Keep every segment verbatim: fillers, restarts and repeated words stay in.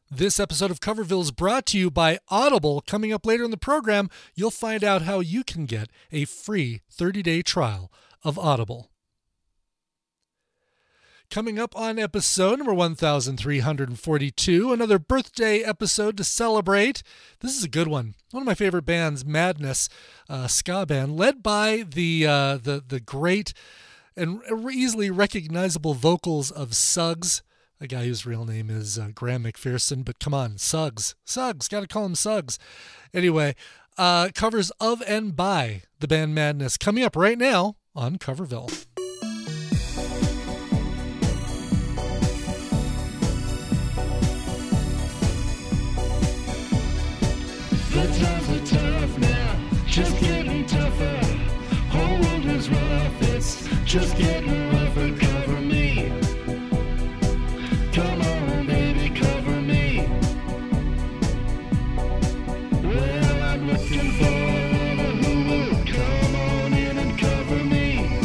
This episode of Coverville is brought to you by Audible. Coming up later in the program, you'll find out how you can get a free thirty-day trial of Audible. Coming up on episode number one thousand three hundred forty-two, another birthday episode to celebrate. This is a good one. One of my favorite bands, Madness, uh, ska band, led by the uh, the the great and easily recognizable vocals of Suggs, a guy whose real name is uh, Graham McPherson, but come on, Suggs. Suggs, gotta call him Suggs. Anyway, uh, covers of and by the band Madness, coming up right now on Coverville. The times are tough now, just getting tougher. Whole world is rough, it's just getting rougher. Cover me. Come on, baby, cover me. Well, I'm looking for who will come on in and cover me.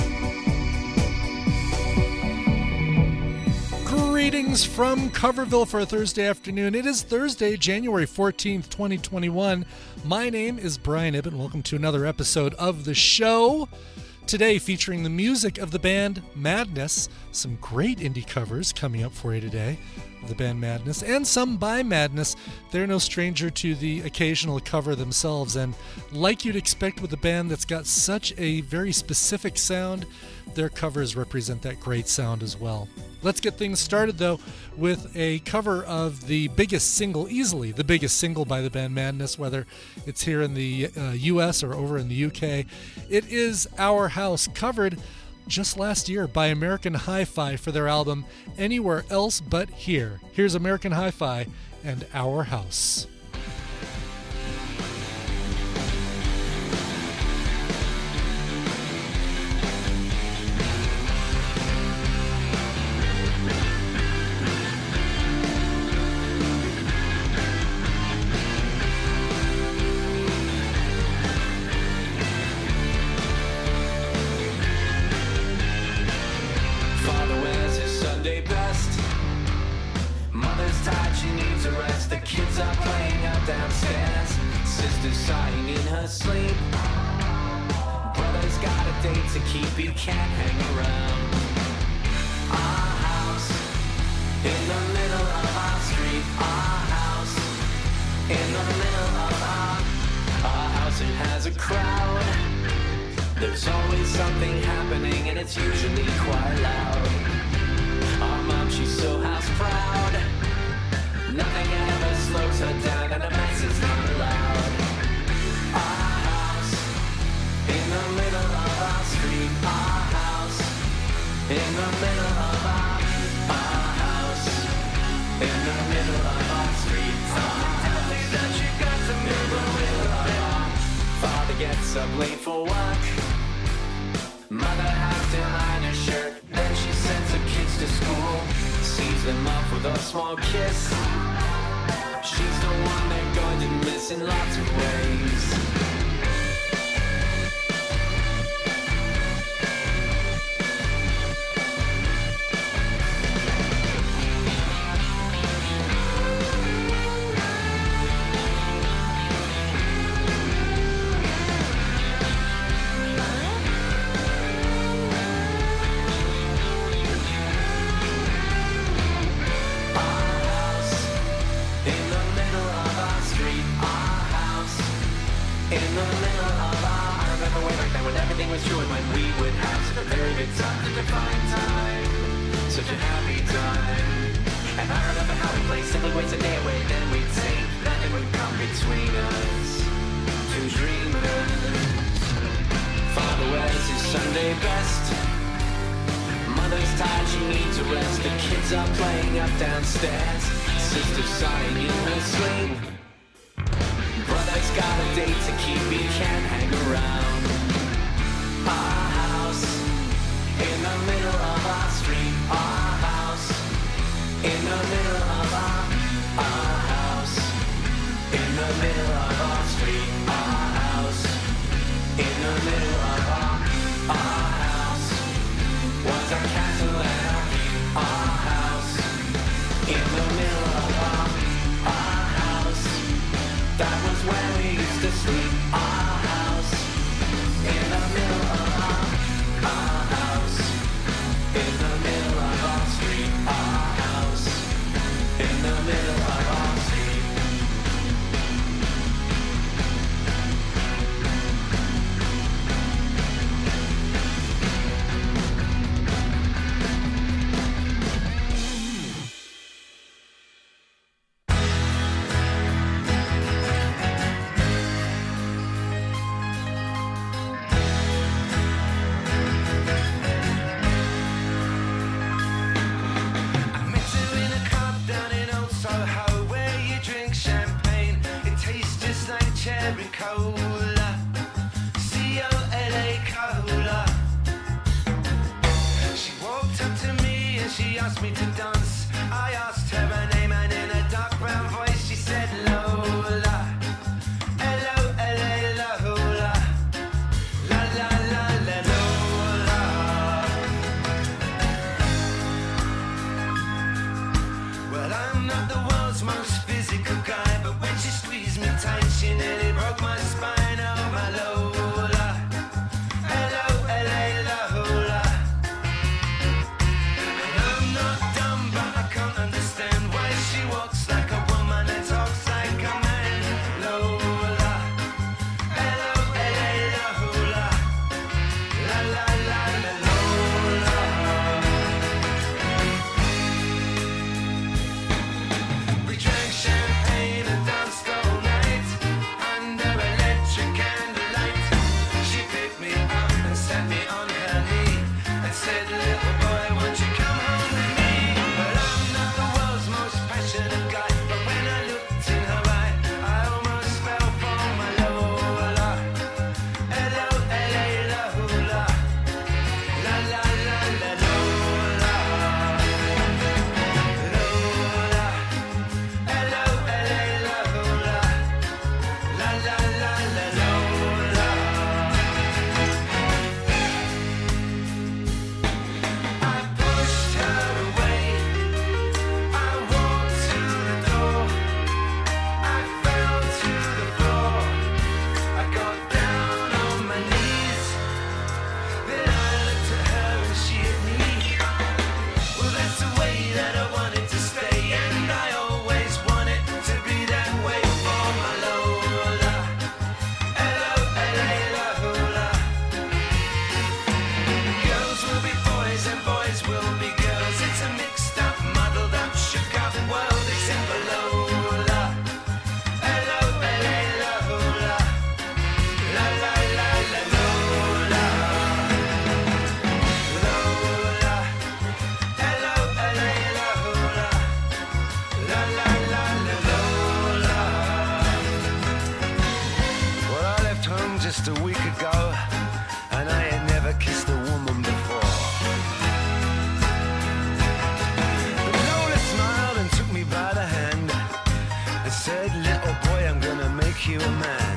Greetings from Coverville for a Thursday afternoon. It is Thursday, January fourteenth, twenty twenty-one. My name is Brian Ibbott. Welcome to another episode of the show. Today featuring the music of the band Madness, some great indie covers coming up for you today of the band Madness, and some by Madness. They're no stranger to the occasional cover themselves, and like you'd expect with a band that's got such a very specific sound, their covers represent that great sound as well. Let's get things started, though, with a cover of the biggest single, easily the biggest single by the band Madness, whether it's here in the uh, U S or over in the U K. It is Our House, covered just last year by American Hi-Fi for their album Anywhere Else But Here. Here's American Hi-Fi and Our House. Sleep. Brother's got a date to keep, he can't hang around. Our house in the middle of our street. Our house in the middle of our our house. It has a crowd. There's always something happening, and it's usually quite loud. Our mom, she's so house proud. Nothing ever slows her down, and a mess is not allowed. Our house in the middle of our street. Our house in the middle of our our house in the middle of our street. Something tells me that you got to move a little bit. Father gets up late for work. Mother has to iron her shirt. Then she sends her kids to school. Sees them off with a small kiss. She's the one they're going to miss in lots of ways. Was true, and when we would have such a very good time, such a fine time, such a happy time. And I remember how we played simple ways a day away, then we'd sing, nothing would come between us, two dreamers. Father wears his Sunday best. Mother's tired, she needs a rest. The kids are playing up downstairs. Sister's sighing in her sleep. Brother's got a date to keep, he can't hang around. Our house in the middle of our street. Our house in the middle of our our house in the middle of our street. Our house in the middle of our our house was a castle and a keep. Our house in the middle of our asked me to dance. I asked her her name, and in a dark brown voice she said Lola. Hello, hello, Lola. La la la la Lola. Well, I'm not the world's most physical guy, but when she squeezed me tight, she nearly broke my spine. Oh, my Lola. Hello, hello, Lola. And I'm not dumb, but I can't understand why she walks like a woman and talks like a man. Lola. Hello, hello, Lola. La la la la Lola. We drank champagne and danced all night under electric candlelight. She picked me up and sat me on her knee and said, little boy, won't you come home with me? But I'm not the world's most passionate guy, but when I looked in her eye, I almost fell for my Lola. Hello, hello, Lola. La la la la Lola. Lola. Hello, hello, Lola. La la la la Lola. I pushed her away. I walked to the door. I fell to the floor. I got down on my knees. Then I looked at her and she at me. Well, that's the way that I wanted to stay, and I always wanted to be that way for my Lola. Hello, hello, Lola. Girls will be boys and boys will be girls. It's a mixed up, muddled up, shook up world except for Lola. Hello, hello, Lola. La la la la Lola. Lola. Hello, hello, Lola. La la la la Lola. Well, I left home just a week ago, and I had never kissed a woman before. But Lola smiled and took me by the hand and said, little boy, I'm gonna make you a man.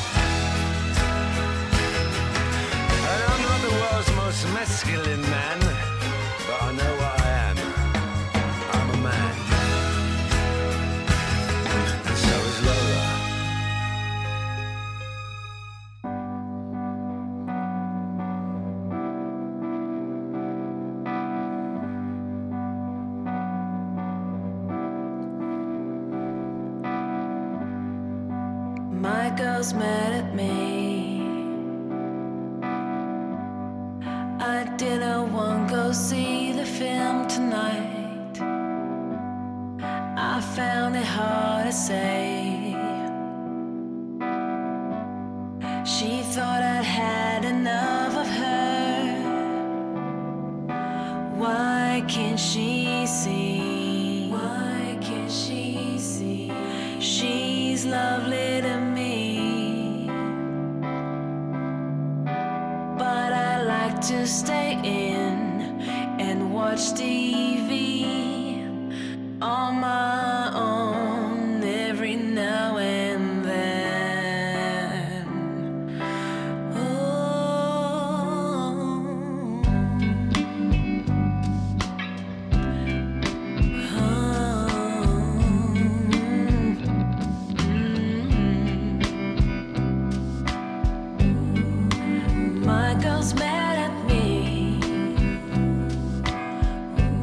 And I'm not the world's most masculine man, but I know what I am. I'm a man. And so is Lola. My girl's mad at me. I didn't want to go see the film tonight. I found it hard to say. She thought I'd had enough of her. Why can't she see? Why can't she see? She's lovely to me, but I like to stay in and watch T V on my own every now and then. My girl's mad at me.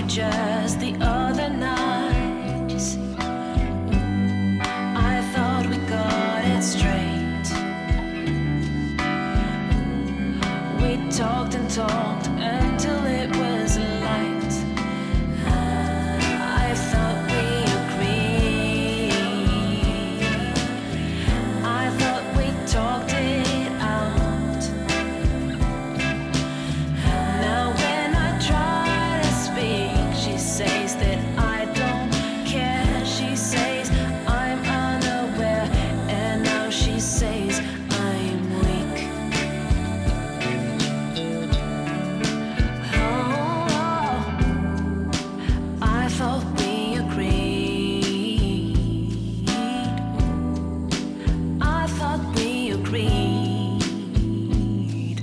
just the other night. You see, I thought we got it straight. We talked and talked until it was light. I thought we agreed. I thought we talked it out. Now when I try to speak, she says that I don't care. She says I'm unaware, and now she says I'm weak. Oh, I thought we agreed. I thought we agreed.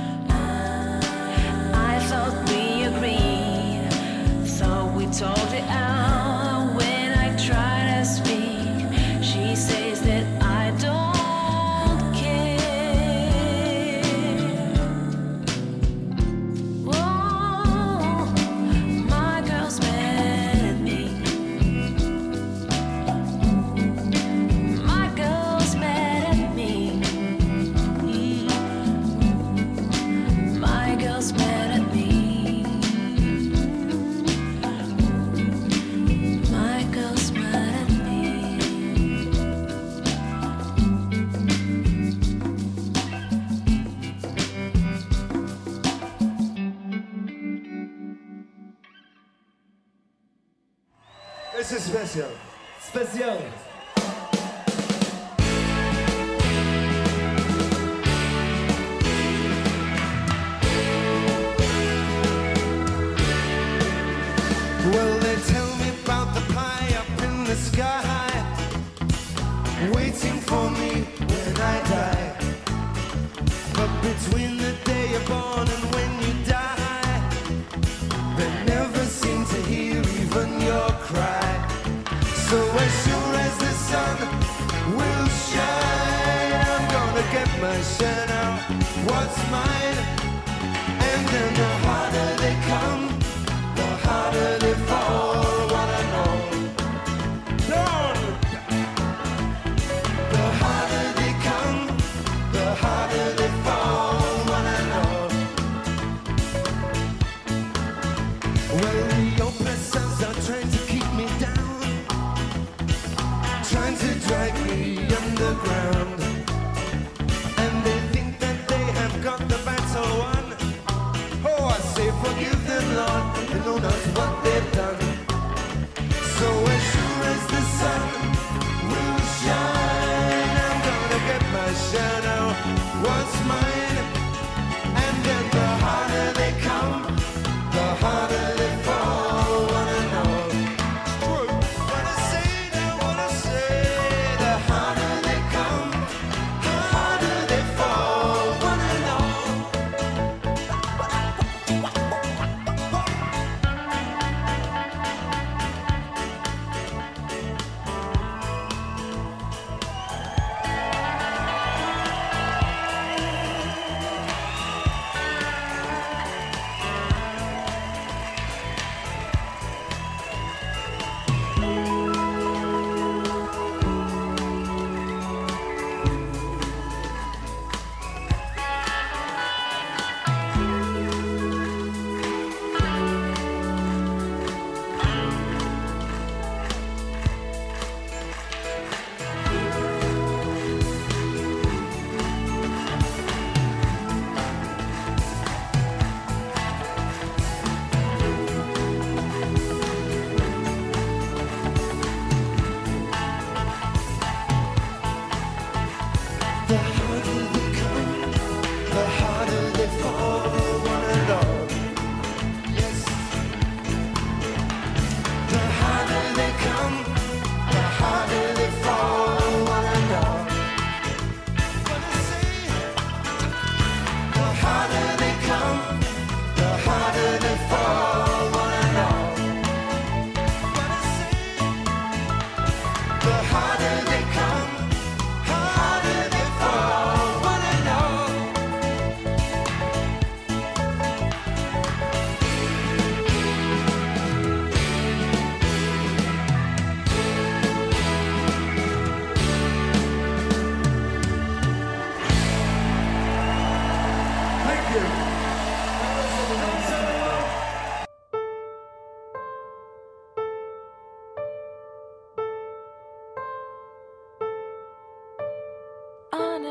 I thought we agreed. Thought we talked it out. When I try to speak, she says that I don't care. Whoa, my girl's mad at me. My girl's mad at me. My girl's mad at me. My girl's mad at me. This is special. Special. Well, they tell me about the pie up in the sky, waiting for me when I die. But between the day you're born and when you die, they never seem to hear even your cry. So as sure as the sun will shine, I'm gonna get my shine out. What's mine? And then the harder they come, the harder they fall. What I know, Lord. The harder they come, the harder they fall. What I know. Well, the oppressors are trying to keep me down, trying to drag me underground. And they think that they have got the battle won. Oh, I say forgive them, Lord, they know not what they've done. So as sure as the sun will shine, I'm gonna get my shine out. What's mine? And then the harder they come, the harder they fall. Wanna know? Wanna say, now wanna say, the harder they come, the harder they fall. Wanna know?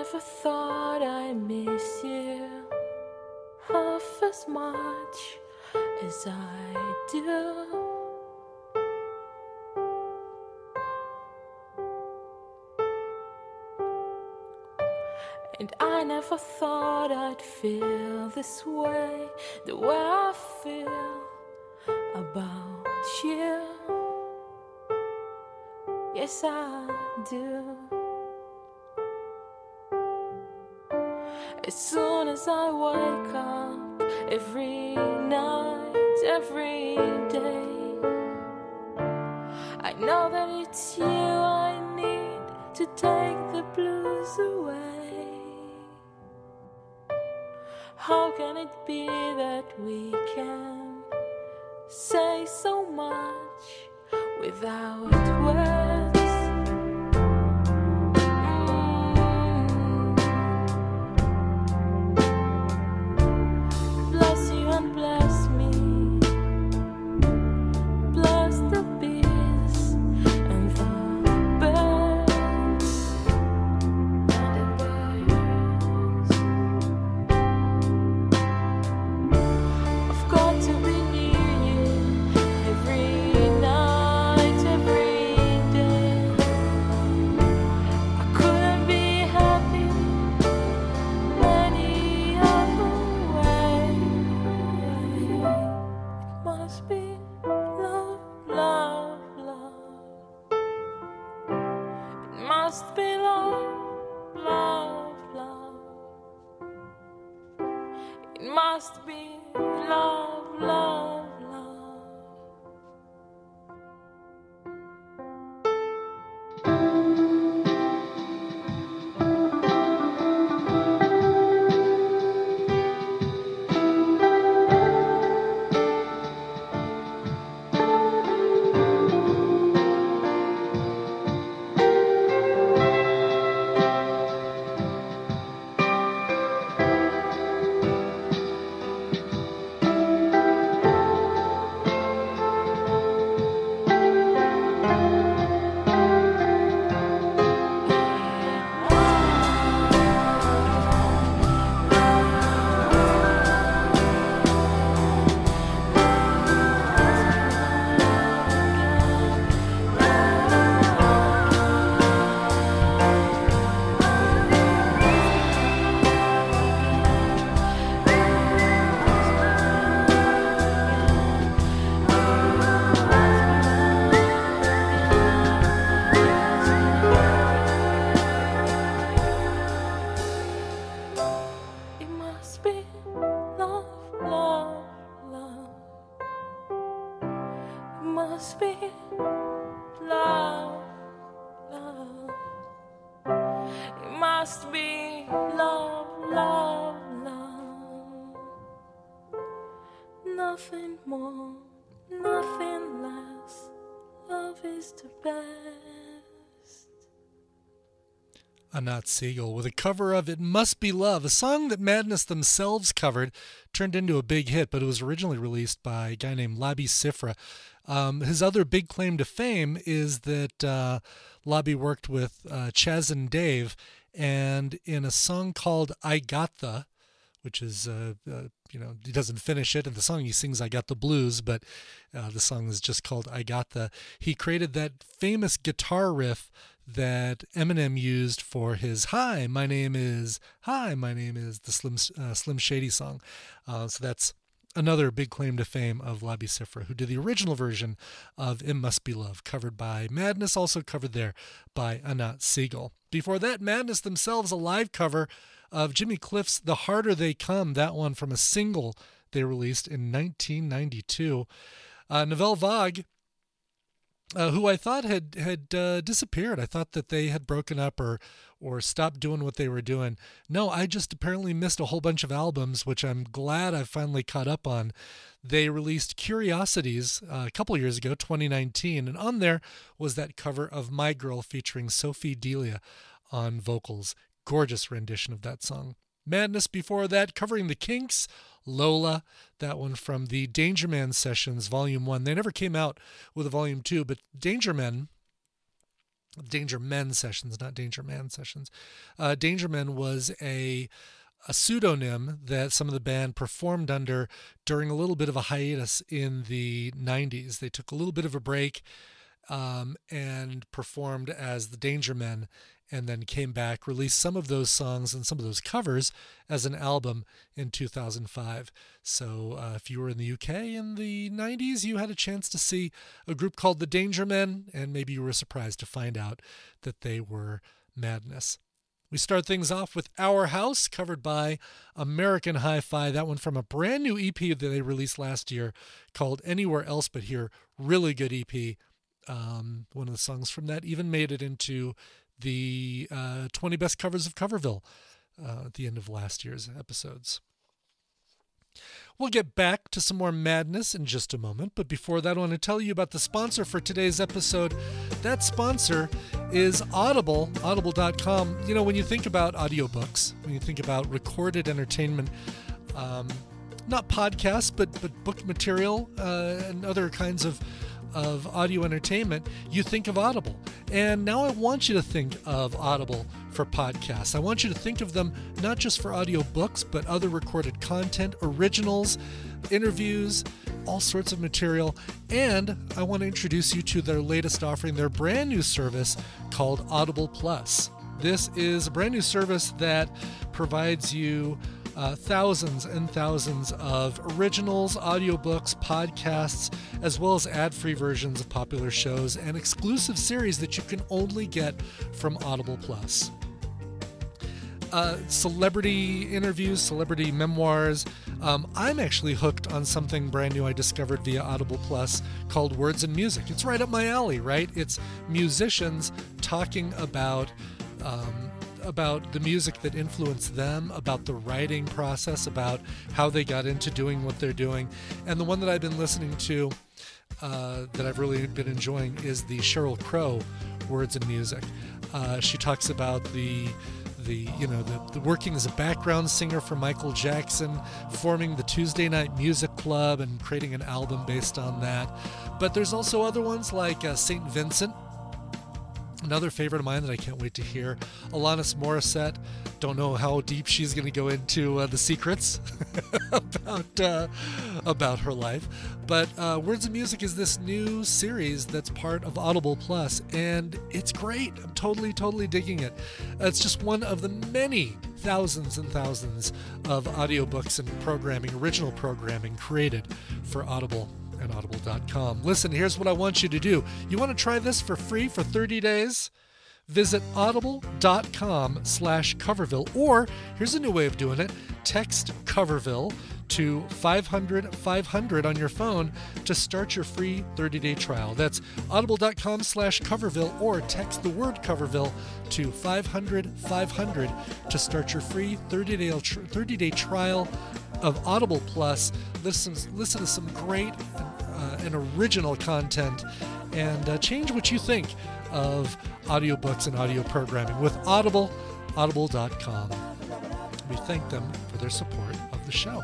never thought I'd miss you half as much as I do. And I never thought I'd feel this way, the way I feel about you. Yes, I do. As soon as I wake up, every night, every day, I know that it's you I need to take the blues away. How can it be that we can say so much without words? Bless you and bless me. Bless the bees and the birds and the birds. I've got to be near you every night, every day. I couldn't be happy any other way. It must be love, love, love. It must be love, love, love. It must be love, love, love. It must be love, love, love. It must be love, love. It must be love, love, love. Nothing more, nothing less. Love is the best. Anat Siegel with a cover of It Must Be Love, a song that Madness themselves covered, turned into a big hit, but it was originally released by a guy named Labi Siffre. Um, his other big claim to fame is that uh, Labi worked with uh, Chaz and Dave, and in a song called I Got The, which is, uh, uh, you know, he doesn't finish it. In the song he sings I Got the Blues, but uh, the song is just called I Got The. He created that famous guitar riff that Eminem used for his Hi, my name is, Hi, my name is, the Slim uh, Slim Shady song. Uh, so that's another big claim to fame of Labi Siffre, who did the original version of It Must Be Love, covered by Madness, also covered there by Anat Siegel. Before that, Madness themselves, a live cover of Jimmy Cliff's The Harder They Come, that one from a single they released in nineteen ninety-two. Uh, Nouvelle Vague, uh, who I thought had had uh, disappeared. I thought that they had broken up or or stopped doing what they were doing. No, I just apparently missed a whole bunch of albums, which I'm glad I finally caught up on. They released Curiosities uh, a couple years ago, twenty nineteen, and on there was that cover of My Girl featuring Sophie Delia on vocals. Gorgeous rendition of that song. Madness before that, covering the Kinks, Lola, that one from the Danger Man Sessions, Volume one. They never came out with a Volume two, but Danger Men Danger Men sessions, not Danger Man sessions. Uh, Danger Men was a a pseudonym that some of the band performed under during a little bit of a hiatus in the nineties. They took a little bit of a break um, and performed as the Danger Men, and then came back, released some of those songs and some of those covers as an album in two thousand five. So uh, if you were in the U K in the nineties, you had a chance to see a group called the Danger Men, and maybe you were surprised to find out that they were Madness. We start things off with Our House, covered by American Hi-Fi. That one from a brand new E P that they released last year called Anywhere Else But Here. Really good E P. Um, one of the songs from that even made it into the uh, twenty Best Covers of Coverville uh, at the end of last year's episodes. We'll get back to some more madness in just a moment, but before that, I want to tell you about the sponsor for today's episode. That sponsor is Audible, audible dot com. You know, when you think about audiobooks, when you think about recorded entertainment, um, not podcasts, but, but book material uh, and other kinds of of audio entertainment, you think of Audible. And now I want you to think of Audible for podcasts. I want you to think of them not just for audiobooks, but other recorded content, originals, interviews, all sorts of material. And I want to introduce you to their latest offering, their brand new service called Audible Plus. This is a brand new service that provides you Uh, thousands and thousands of originals, audiobooks, podcasts, as well as ad-free versions of popular shows and exclusive series that you can only get from Audible Plus. Uh, celebrity interviews, celebrity memoirs. Um, I'm actually hooked on something brand new I discovered via Audible Plus called Words and Music. It's right up my alley, right? It's musicians talking about um, about the music that influenced them, about the writing process, about how they got into doing what they're doing. And the one that I've been listening to uh, that I've really been enjoying is the Sheryl Crow Words and Music. Uh, she talks about the the you know the, the working as a background singer for Michael Jackson, forming the Tuesday Night Music Club and creating an album based on that. But there's also other ones like uh, Saint Vincent, another favorite of mine that I can't wait to hear. Alanis Morissette. Don't know how deep she's going to go into uh, the secrets about uh, about her life. But uh, Words of Music is this new series that's part of Audible Plus, and it's great. I'm totally, totally digging it. It's just one of the many thousands and thousands of audiobooks and programming, original programming created for Audible and audible dot com. Listen, here's what I want you to do. You want to try this for free for thirty days? Visit audible dot com slash Coverville, or here's a new way of doing it. Text Coverville to five hundred five hundred on your phone to start your free thirty-day trial. That's audible dot com slash Coverville, or text the word Coverville to five hundred five hundred to start your free thirty-day trial of Audible Plus. Listen, listen to some great uh, and original content, and uh, change what you think of audiobooks and audio programming with Audible, audible dot com. We thank them for their support of the show.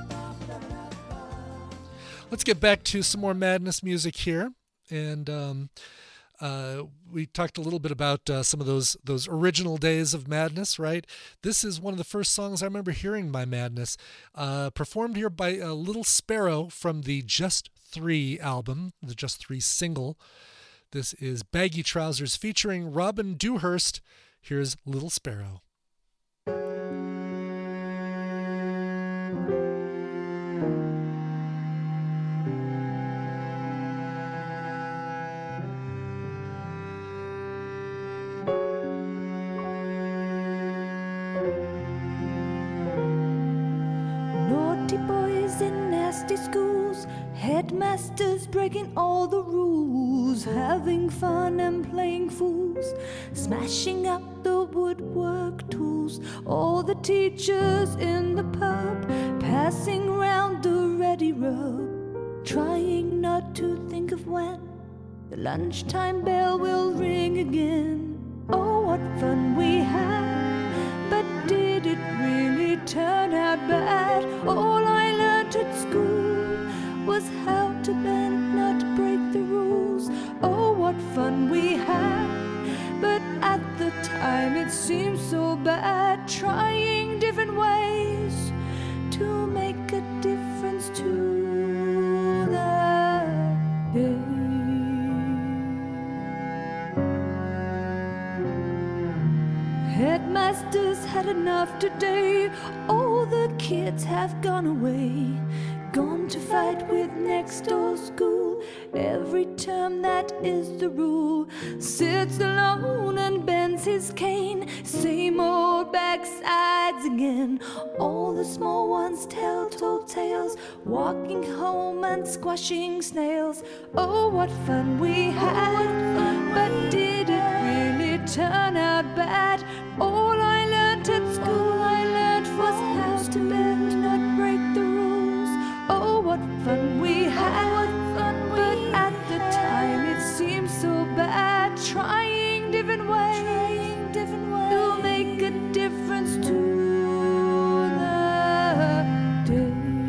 Let's get back to some more madness music here, and um, uh, we talked a little bit about uh, some of those those original days of Madness, right? This is one of the first songs I remember hearing by Madness, uh, performed here by uh, Little Sparrow from the Just Three album, the Just Three single. This is Baggy Trousers featuring Robin Dewhurst. Here's Little Sparrow. Schools, headmasters breaking all the rules, having fun and playing fools, smashing up the woodwork tools, all the teachers in the pub, passing round the ready rub, trying not to think of when the lunchtime bell will ring again. Oh, what fun we had, but did it really turn out bad? All I learned at school was how to bend, not break the rules. Oh, what fun we had, but at the time it seemed so bad. Trying different ways to make a difference to the day. Headmasters had enough today. All the kids have gone away, gone to fight with next door school. Every term that is the rule. Sits alone and bends his cane. Same old backsides again. All the small ones tell tall tales, walking home and squashing snails. Oh, what fun we had, but did it really turn out bad? All I learned at school, I learned was how to bend, not break the rules. Oh, what fun we had, but at the time it seemed so bad. Trying different ways to make a difference to the day.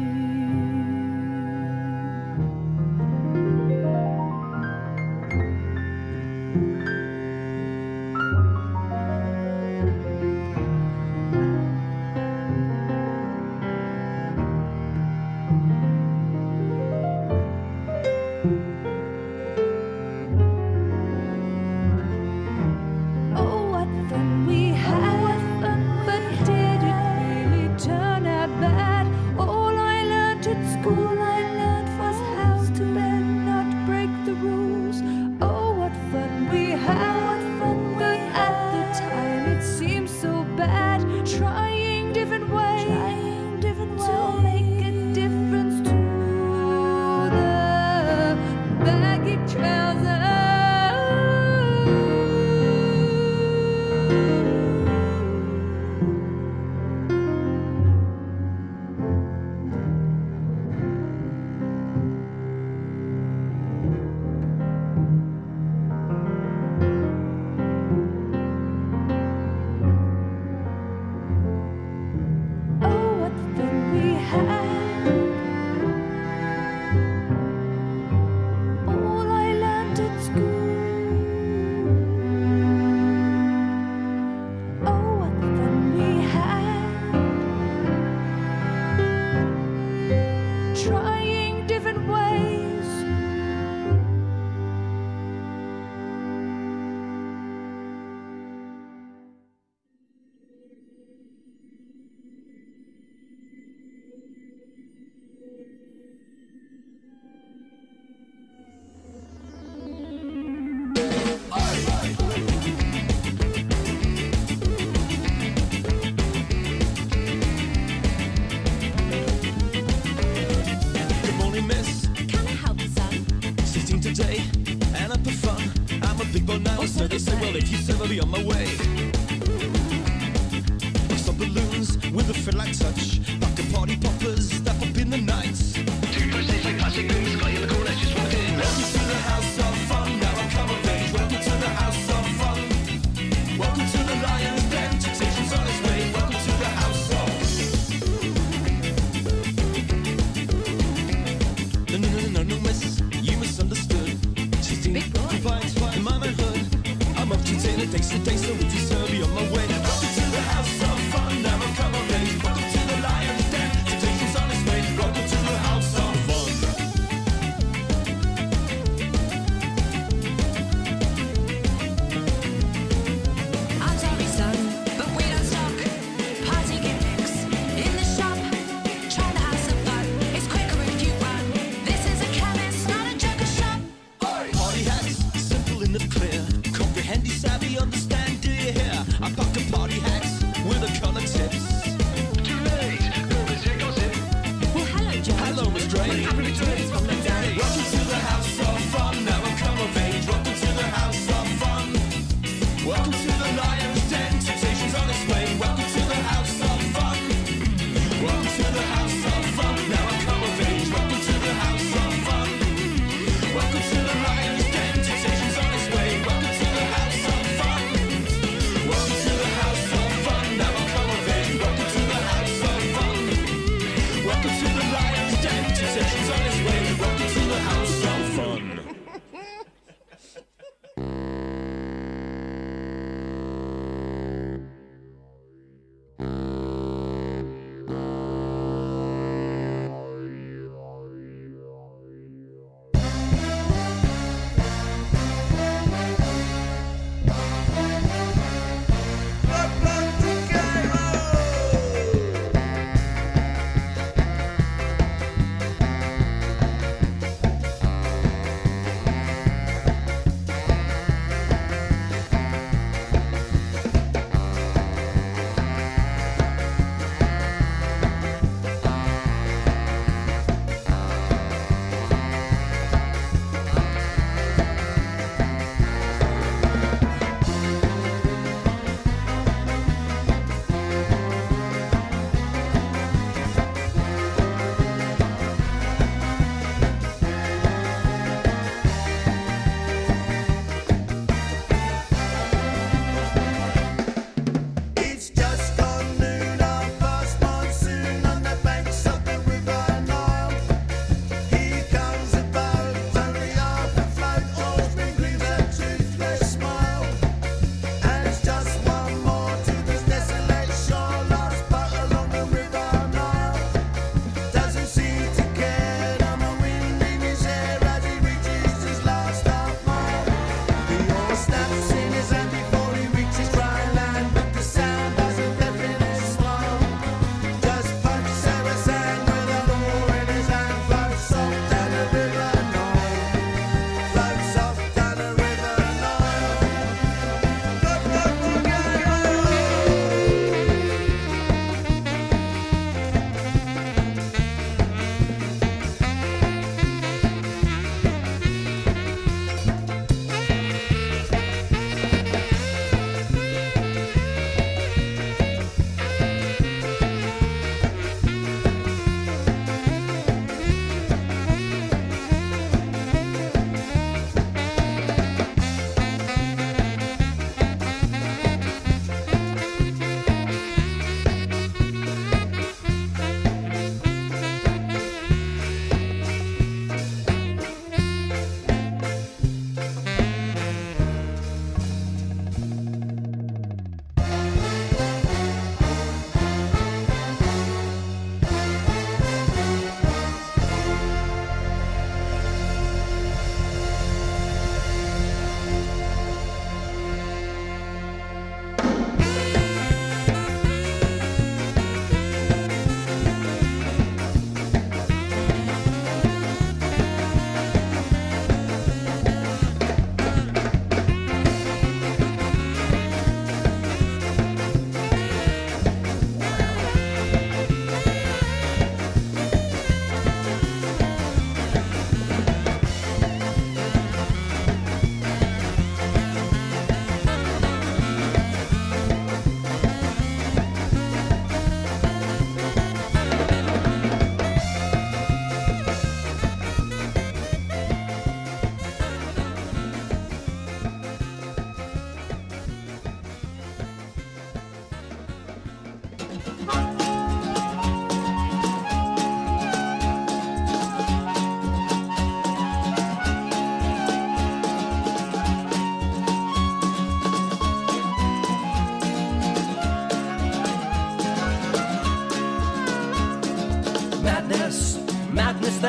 Oh, what fun we had, but did it really turn out bad? All I learned at school, I learned was how to bend, not break the rules. Oh, what fun we had, but at the time it seemed so bad. Trying different ways to make a difference to the baggy trousers. Oh, what fun we had. All I learned at school. Oh, what fun we had. Trying different ways. Good morning, miss. Can I help you, son? Sitting today, and I prefer. I'm a big boy now, Oh, so they say, well, if you serve, I'll be on my way. Bust up balloons with a feel like touch. Pack of party poppers, step up in the night. Two first days like plastic booms, guy in the corner just walked in. Welcome to the house of fun, now I'm come of age. Welcome to the house of fun. Welcome to the lion's den, temptation's on its way. Welcome to the house of. No, no, no, no, no, no, miss, you misunderstood. Sixteen, Big boy. compliance, fine, my manhood. I'm up to day to day, so day, so if you serve me on my way. Welcome to the house of fun, now I'm come of age. Welcome to the lion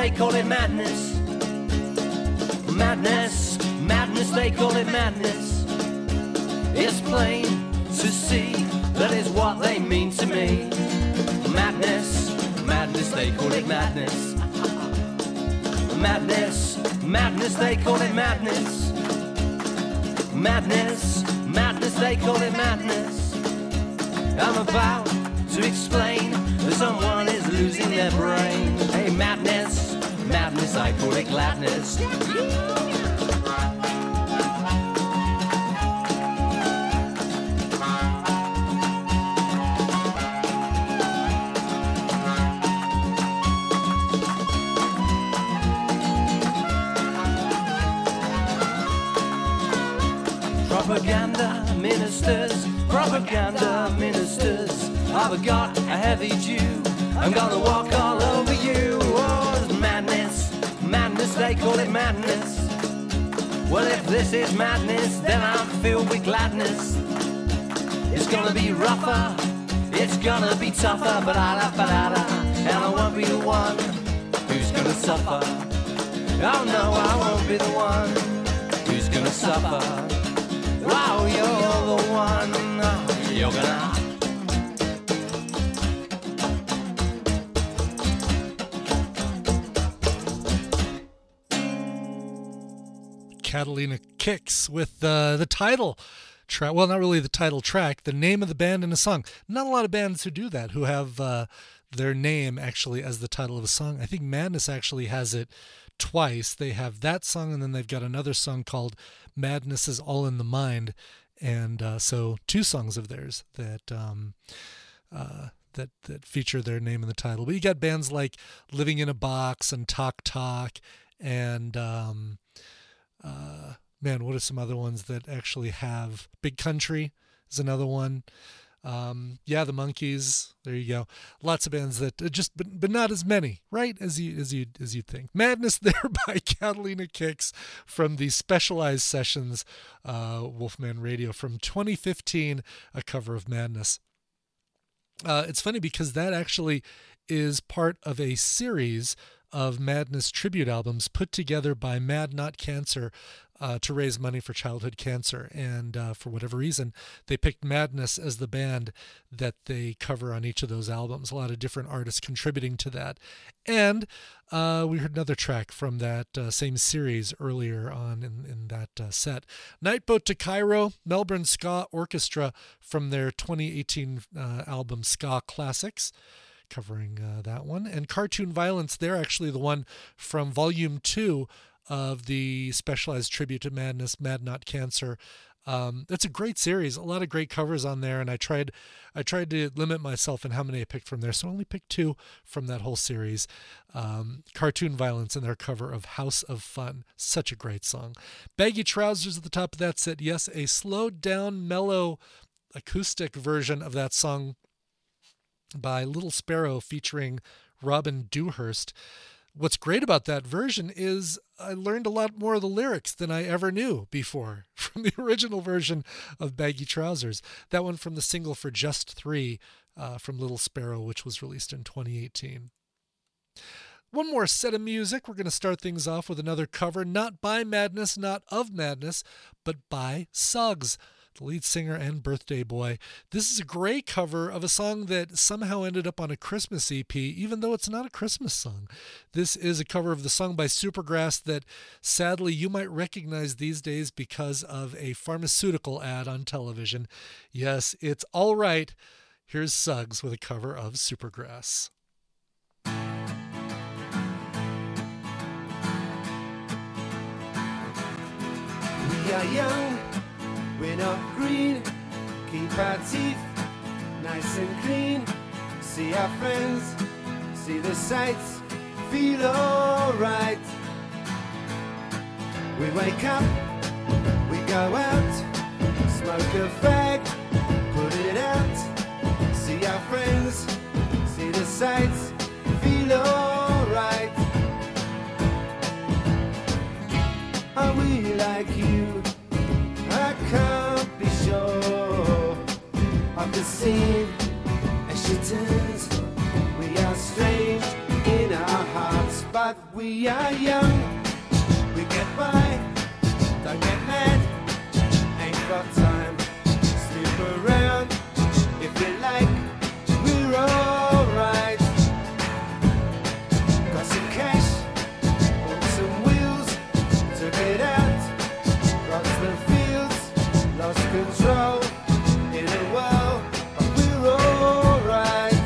they call it madness. Madness, madness, they call it madness. It's plain to see that is what they mean to me. Madness, madness, they call it madness. Madness, madness, they call it madness. Madness, madness, they call it madness. I'm about to explain that someone is losing their brain. Hey, madness, madness, I call it gladness. Propaganda ministers, propaganda ministers, I've got a heavy Jew, I'm gonna walk all over you. Oh, it's madness, madness, they call it madness. Well, if this is madness, then I'm filled with gladness. It's gonna be rougher, it's gonna be tougher, but I but I and I won't be the one who's gonna suffer. Oh no, I won't be the one who's gonna suffer. Wow, you're the one, you're gonna. Catalina Kicks with uh, the title track. Well, not really the title track, the name of the band in a song. Not a lot of bands who do that, who have uh, their name actually as the title of a song. I think Madness actually has it twice. They have that song, and then they've got another song called Madness is All in the Mind. And uh, so two songs of theirs that um, uh, that that feature their name in the title. But you got bands like Living in a Box and Talk Talk and um, uh, man, what are some other ones that actually have? Big Country is another one. Um, yeah, the Monkees. There you go. Lots of bands that uh, just, but, but not as many, right? As you as you as you think. Madness there by Catalina Kicks from the Specialized Sessions, uh, Wolfman Radio from twenty fifteen, a cover of Madness. Uh, it's funny because that actually is part of a series of Madness tribute albums put together by Mad Not Cancer uh, to raise money for childhood cancer. And uh, for whatever reason, they picked Madness as the band that they cover on each of those albums. A lot of different artists contributing to that. And uh, we heard another track from that uh, same series earlier on in, in that uh, set. Nightboat to Cairo, Melbourne Ska Orchestra from their twenty eighteen uh, album Ska Classics, covering uh, that one. And Cartoon Violence, they're actually the one from volume two of the Specialized Tribute to Madness, Mad Not Cancer. Um, it's a great series, a lot of great covers on there, and I tried I tried to limit myself in how many I picked from there, so I only picked two from that whole series. Um, Cartoon Violence and their cover of House of Fun, such a great song. Baggy Trousers at the top of that set, yes, a slowed down, mellow acoustic version of that song by Little Sparrow featuring Robin Dewhurst. What's great about that version is I learned a lot more of the lyrics than I ever knew before from the original version of Baggy Trousers. That one from the single For Just Three uh, from Little Sparrow, which was released in twenty eighteen. One more set of music. We're going to start things off with another cover, not by Madness, not of Madness, but by Suggs, the lead singer and birthday boy. This is a great cover of a song that somehow ended up on a Christmas E P, even though it's not a Christmas song. This is a cover of the song by Supergrass that sadly you might recognize these days because of a pharmaceutical ad on television. Yes, it's all right. Here's Suggs with a cover of Supergrass. We are young, we're not green. Keep our teeth nice and clean. See our friends, see the sights, feel alright. We wake up, we go out, smoke a fag, put it out. See our friends, see the sights, feel alright. Are we like you? I can't be sure of the scene as she turns. We are strange in our hearts, but we are young. We get by, don't get mad, ain't got time. Sleep around if you like, we're alright. Got some cash, bought some wheels, took it out, crossed the fields, lost control in a whirl, but we're alright.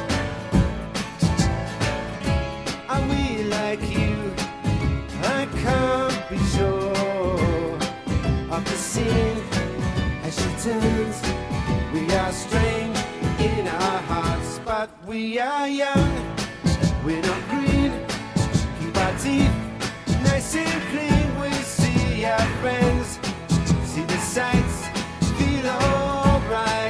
Are we like you? I can't be sure of the scene as she turns. We are strange in our hearts, but we are young. We're not green. Keep our teeth nice and clean. We see our friends, see the sights, feel alright.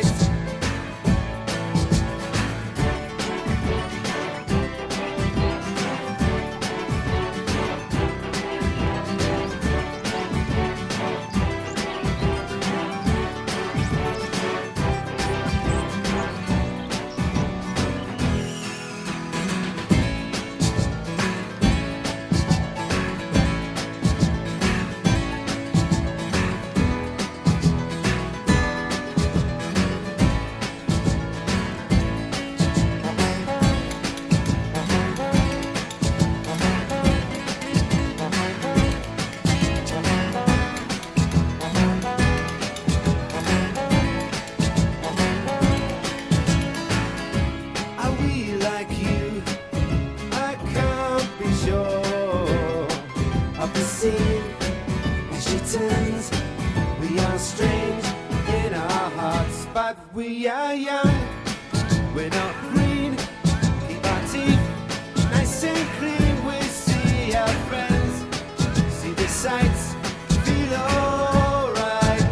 Are we like you? I can't be sure of the scene as she turns. We are strange in our hearts, but we are young. We're not green. Keep our teeth nice and clean. We see our friends, see the sights, feel alright.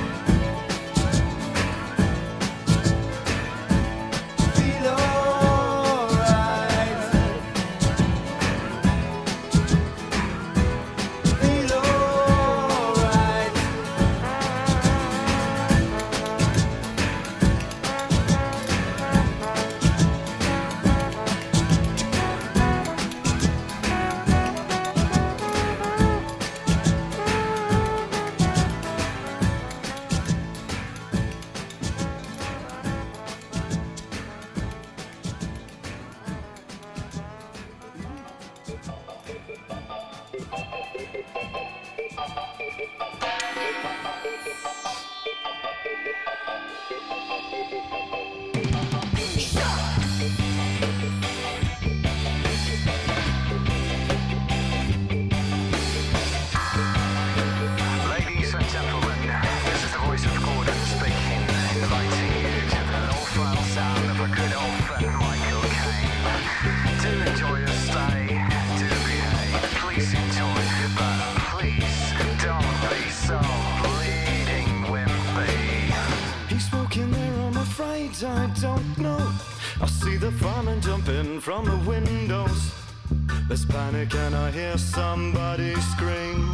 Feel alright. Feel alright. Ladies and gentlemen, this is the voice of Gordon speaking, inviting you to the low-file sound of a good old friend Michael Caine. Do enjoy your stay, do behave, please enjoy, but please don't be so bleeding wimpy. He's walking there, I'm afraid I don't know. I see the firemen jumping from the windows. There's panic and I hear somebody scream.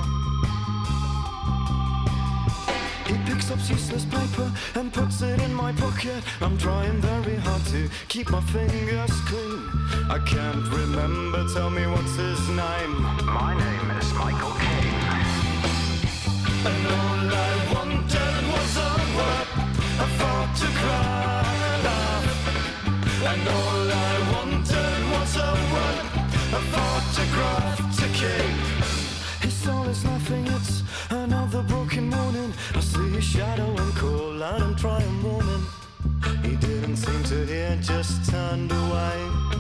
He picks up useless paper and puts it in my pocket. I'm trying very hard to keep my fingers clean. I can't remember, tell me what's his name. My name is Michael Caine. And all I wanted was a word, a photograph. And all I wanted was a word, a photograph to keep. His soul is laughing, it's another broken morning. I see his shadow and call out and try and warn him. He didn't seem to hear, just turned away.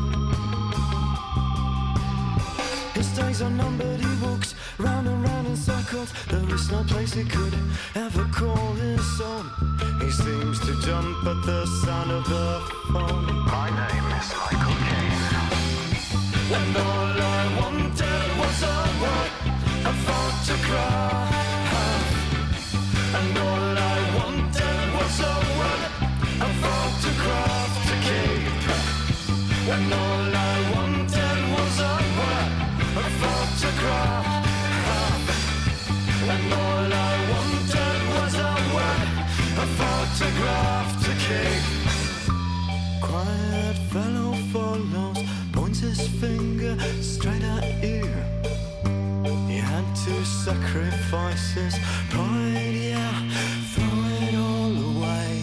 His days are numbered, he walks round and round in circles. There is no place he could ever call his own. He seems to jump at the sound of the phone. My name is Michael Caine. And all I wanted was a word, a photograph. And all I wanted was a word, a photograph to keep. And all I wanted was a word, a photograph. And all I wanted was a word, a photograph to keep. Quiet fellow follows, points his finger straight at you. sacrifices, pride, yeah, throw it all away.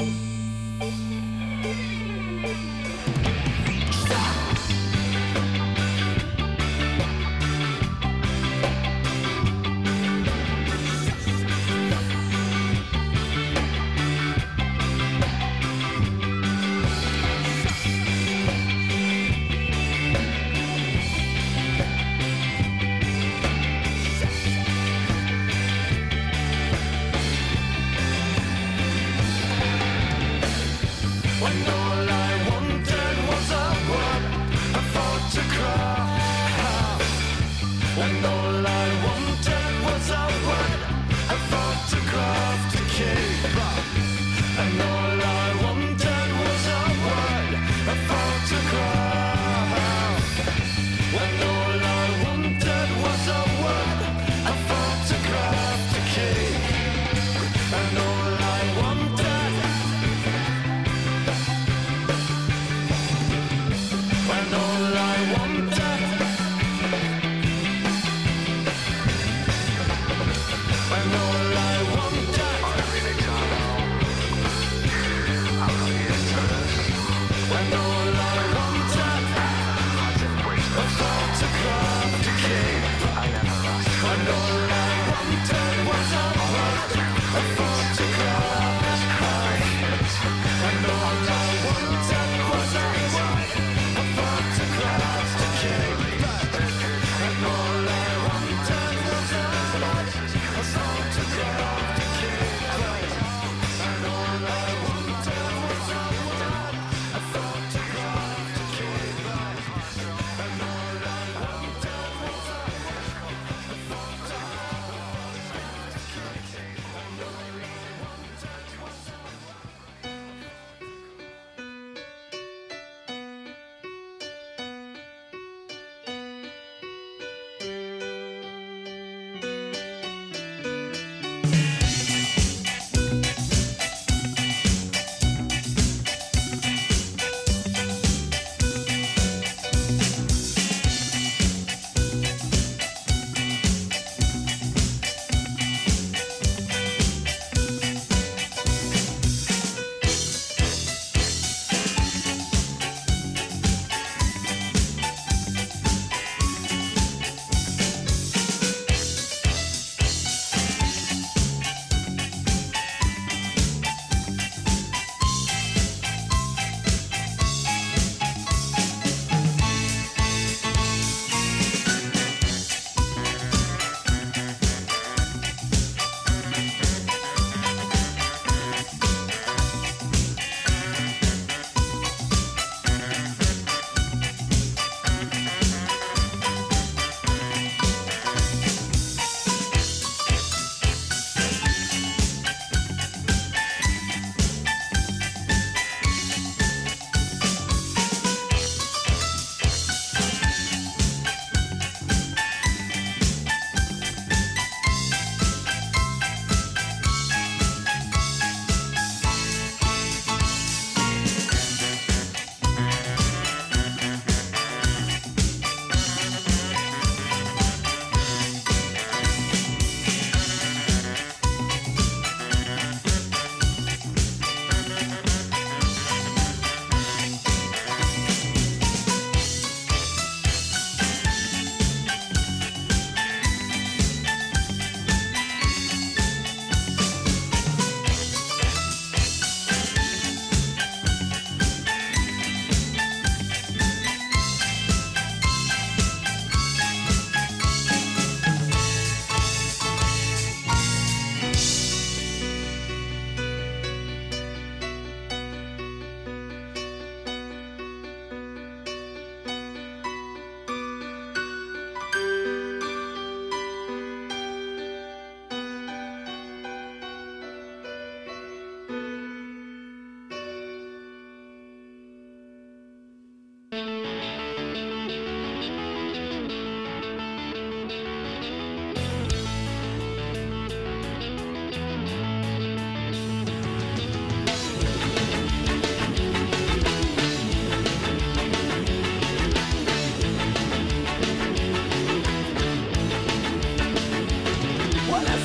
When all I wanted was a word, a photograph. When all I wanted was a word, a photograph to keep. And all I wanted was a word, a photograph. When all I wanted was a word, a photograph to keep. And all I wanted. When all I wanted,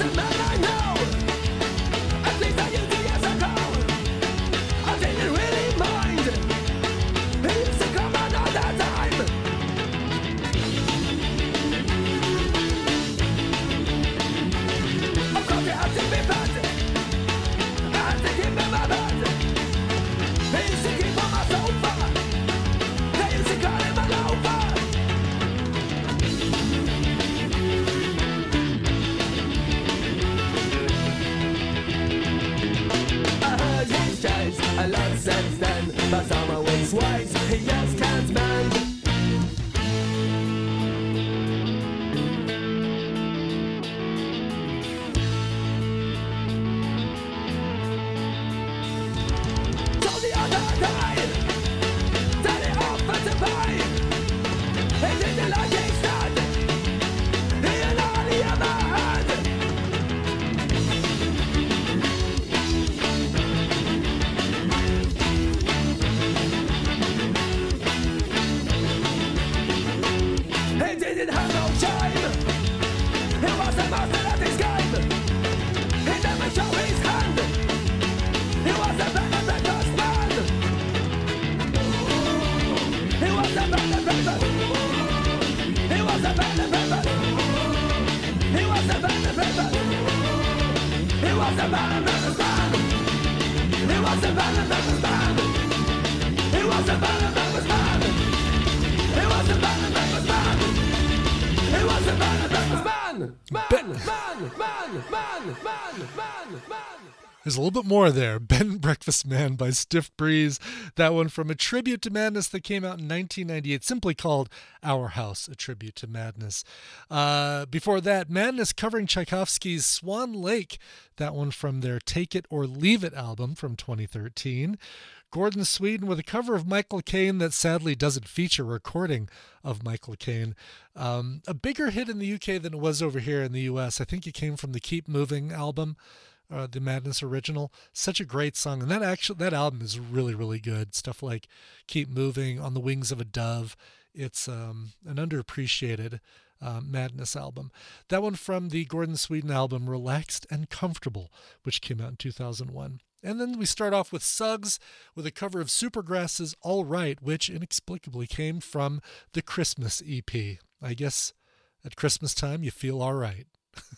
There's a little bit more there. Ben Breakfast Man by Stiff Breeze. That one from a tribute to Madness that came out in nineteen ninety-eight, simply called Our House, a tribute to Madness. Uh, before that, Madness covering Tchaikovsky's Swan Lake. That one from their Take It or Leave It album from twenty thirteen. Gordon Sweden with a cover of Michael Caine that sadly doesn't feature a recording of Michael Caine. Um, a bigger hit in the U K than it was over here in the U S. I think it came from the Keep Moving album. Uh, the Madness original. Such a great song, and that actually that album is really really good. Stuff like Keep Moving, On the Wings of a Dove. It's um, an underappreciated uh, Madness album. That one from the Gordon Sweden album Relaxed and Comfortable, which came out in two thousand one. And then we start off with Suggs with a cover of Supergrass's All Right, which inexplicably came from the Christmas E P. I guess at Christmas time you feel all right.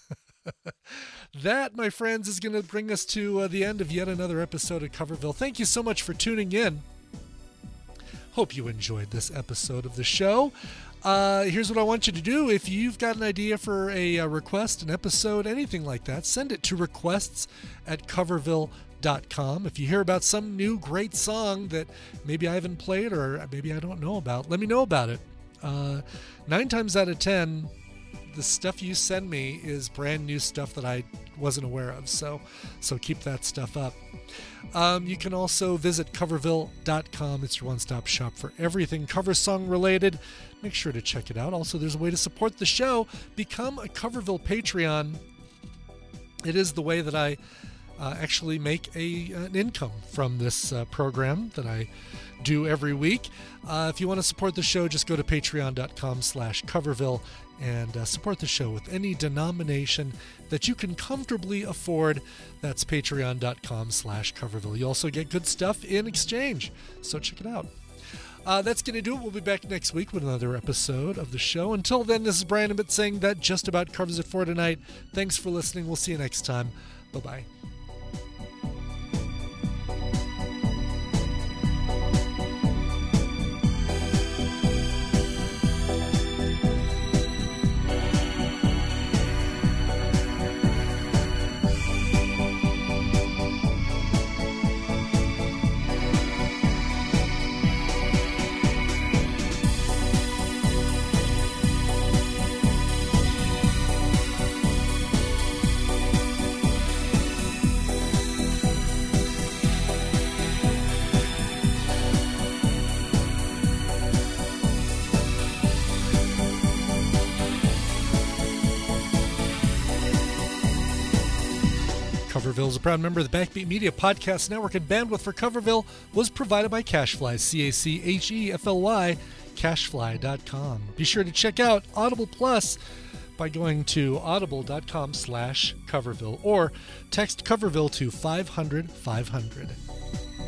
That, my friends, is going to bring us to uh, the end of yet another episode of Coverville. Thank you so much for tuning in. Hope you enjoyed this episode of the show. Uh, here's what I want you to do. If you've got an idea for a, a request, an episode, anything like that, send it to requests at coverville dot com. If you hear about some new great song that maybe I haven't played or maybe I don't know about, let me know about it. Uh, nine times out of ten, the stuff you send me is brand new stuff that I wasn't aware of, so so keep that stuff up. Um, you can also visit coverville dot com. It's your one-stop shop for everything cover song related. Make sure to check it out. Also, there's a way to support the show. Become a Coverville Patreon. It is the way that I uh, actually make a an income from this uh, program that I do every week. Uh, if you want to support the show, just go to patreon dot com slash coverville and uh, support the show with any denomination that you can comfortably afford. That's patreon dot com slash coverville. You also get good stuff in exchange, so check it out. Uh, that's going to do it. We'll be back next week with another episode of the show. Until then, this is Brian Ibbott saying that just about covers it for tonight. Thanks for listening. We'll see you next time. Bye-bye. Coverville is a proud member of the Backbeat Media Podcast Network, and bandwidth for Coverville was provided by Cachefly, C A C H E F L Y, cachefly dot com. Be sure to check out Audible Plus by going to audible.com slash Coverville or text Coverville to five hundred five hundred.